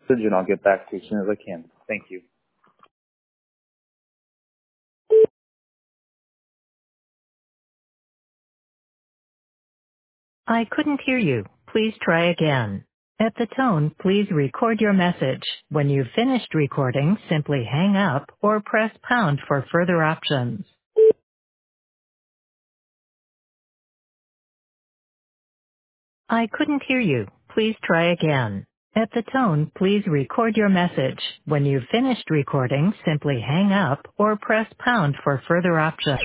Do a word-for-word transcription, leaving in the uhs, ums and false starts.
and I'll get back to you as soon as I can. Thank you. I couldn't hear you. Please try again. At the tone, please record your message. When you've finished recording, simply hang up or press pound for further options. I couldn't hear you. Please try again. At the tone, please record your message. When you've finished recording, simply hang up or press pound for further options.